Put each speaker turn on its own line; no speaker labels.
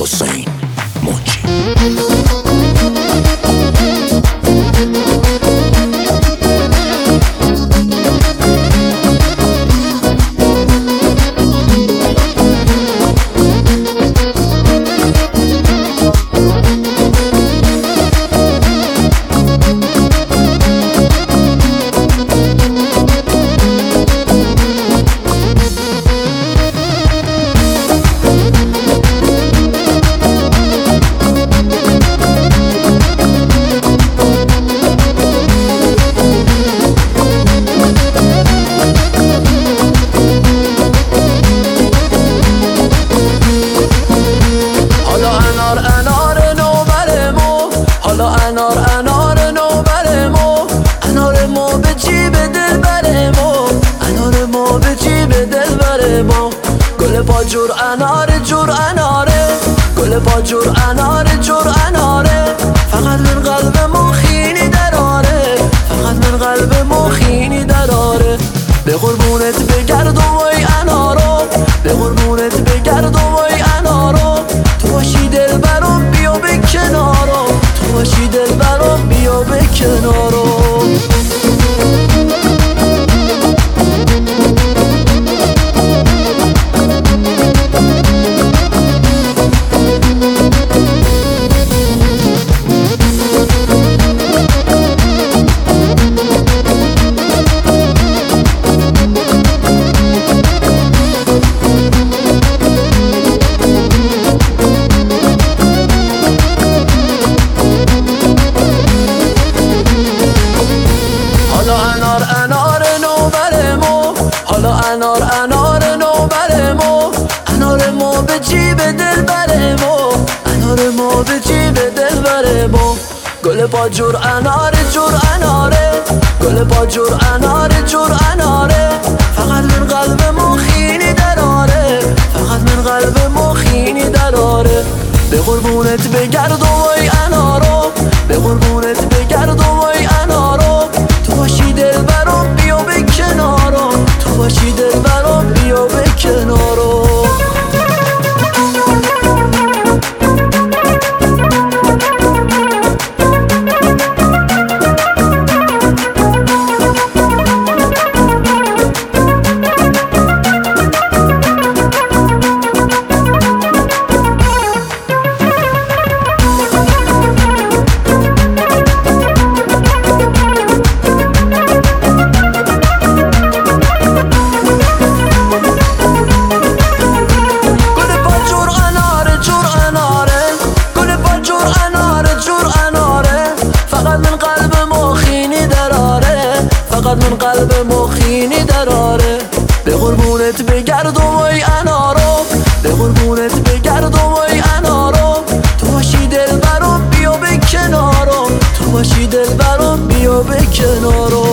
حسین منچی.
انار نوبر ما، انار ما به جیب دل بر ما، انار ما به جیب دل بر ما. گل باجور انار جور اناره، گل باجور انار جور اناره. فقط من قلب ما خینی دراره، فقط من قلب ما خینی دراره. به قربونت بگرد و وای انارو، به قربونت بگرد و وای انارو. تو باشی دل برام بیا به کنارو، تو باشی دل برام بیا به کنارو. انار نوبر ما، انار ما به جیب دل بر ما، انار ما به جیب دل بر ما. گل باجور انار جور اناره، گل باجور انار جور اناره. فقط من قلب ما خینی دراره، فقط من قلب ما خینی دراره. به قربونت بگرد و وای انارو، به قربونت بگرد و وای انارو. تو باشی دل برام بیا به کنارو، تو باشی دل برام بیا به کنارو. فقط من قلب مخینی دراره. به قربونت بگرد و وای انارو، به قربونت بگرد و وای انارو. تو باشی دل برام بیا به کنارو، تو باشی دل برام بیا به کنارو.